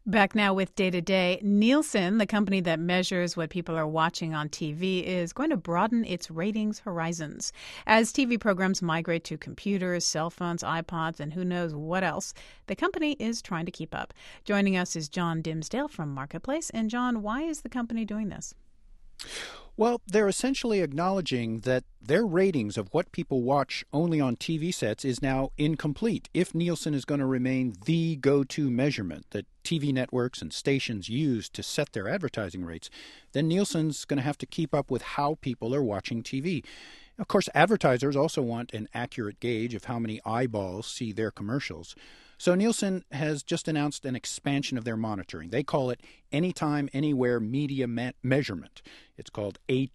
Back now with Day to Day. Nielsen, the company that measures what people are watching on TV, is going to broaden its ratings horizons. As TV programs migrate to computers, cell phones, iPods, and who knows what else, the company is trying to keep up. Joining us is John Dimsdale from Marketplace. And John, why is the company doing this? Well, they're essentially acknowledging that their ratings of what people watch only on TV sets is now incomplete if Nielsen is going to remain the go-to measurement that TV networks and stations use to set their advertising rates. Then Nielsen's going to have to keep up with how people are watching TV. Of course, advertisers also want an accurate gauge of how many eyeballs see their commercials. So Nielsen has just announced an expansion of their monitoring. They call it Anytime, Anywhere Media Measurement. It's called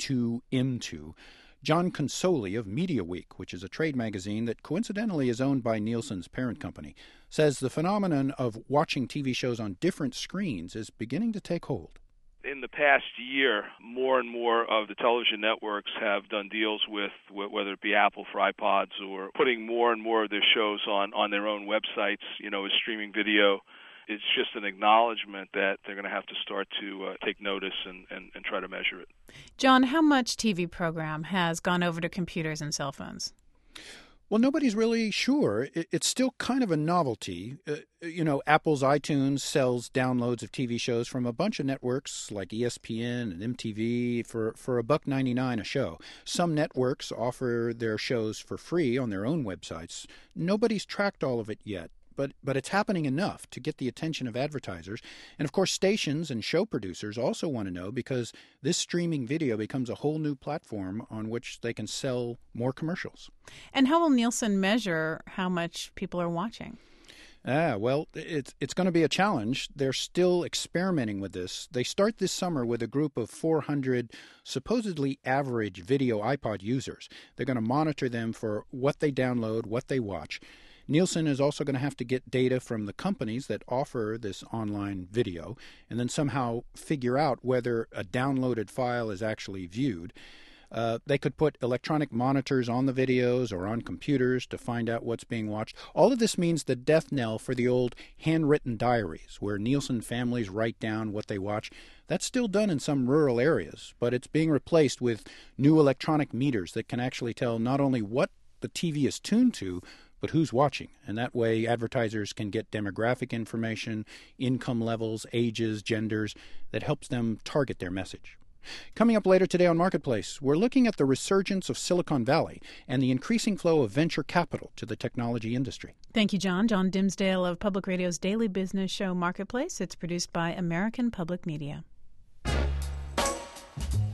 A2M2. John Consoli of Media Week, which is a trade magazine that coincidentally is owned by Nielsen's parent company, says the phenomenon of watching TV shows on different screens is beginning to take hold. In the past year, more and more of the television networks have done deals with whether it be Apple for iPods or putting more and more of their shows on their own websites, as streaming video. It's just an acknowledgement that they're going to have to start to take notice and try to measure it. John, how much TV program has gone over to computers and cell phones? Well, nobody's really sure. It's still kind of a novelty. Apple's iTunes sells downloads of TV shows from a bunch of networks like ESPN and MTV for $1.99 a show. Some networks offer their shows for free on their own websites. Nobody's tracked all of it yet. But it's happening enough to get the attention of advertisers. And, of course, stations and show producers also want to know because this streaming video becomes a whole new platform on which they can sell more commercials. And how will Nielsen measure how much people are watching? Well, it's going to be a challenge. They're still experimenting with this. They start this summer with a group of 400 supposedly average video iPod users. They're going to monitor them for what they download, what they watch. Nielsen is also going to have to get data from the companies that offer this online video and then somehow figure out whether a downloaded file is actually viewed. They could put electronic monitors on the videos or on computers to find out what's being watched. All of this means the death knell for the old handwritten diaries where Nielsen families write down what they watch. That's still done in some rural areas, but it's being replaced with new electronic meters that can actually tell not only what the TV is tuned to, but who's watching. And that way advertisers can get demographic information, income levels, ages, genders, that helps them target their message. Coming up later today on Marketplace, we're looking at the resurgence of Silicon Valley and the increasing flow of venture capital to the technology industry. Thank you, John. John Dimsdale of Public Radio's daily business show Marketplace. It's produced by American Public Media.